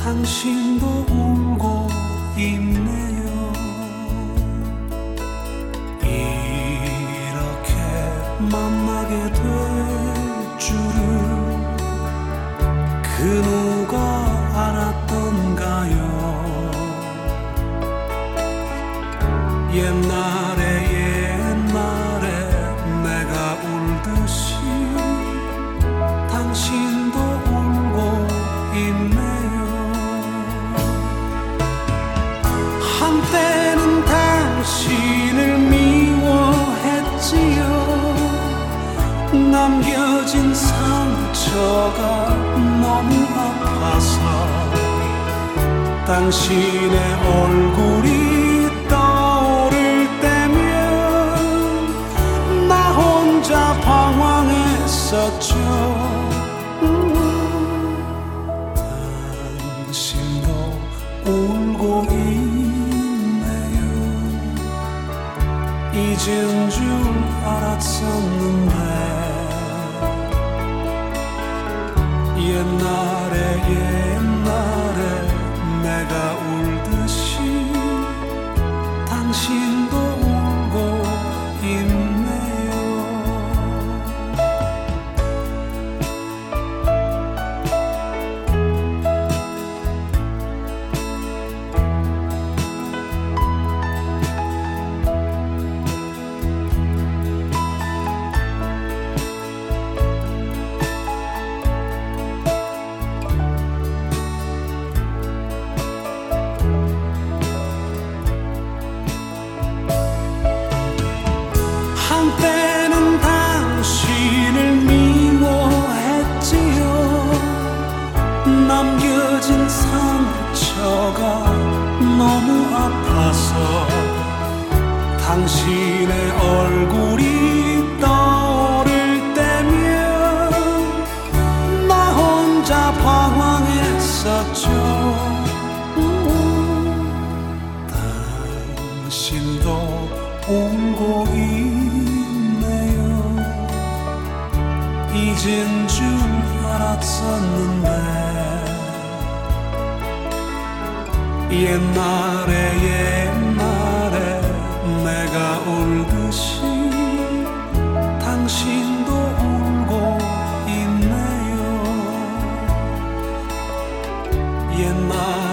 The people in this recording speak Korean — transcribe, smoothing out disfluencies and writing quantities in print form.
당신도 울고 있네요. 이렇게 만나게 될 줄은 그 누가 알았던가요. 옛날에 내가 울듯이 당신도 울고 있네요. 한때는 당신을 미워했지요. 남겨진 상처가 너무 아파서 당신의 얼굴이 떠오를 때면 나 혼자 방황했었죠. 당신도 울고 있네요. 잊은 줄 알았었는데 옛날에 내가 울듯이 당신도 울고 있네요. 한때는 당신을 미워했지요. 남겨진 상처가 너무 아파서 당신의 얼굴이 떠오를 때면 나 혼자 방황했었죠. 당신도 울고 있네요. 잊은 줄 알았었는데 옛날에 내가 울듯이 당신도 울고 있네요. 옛날에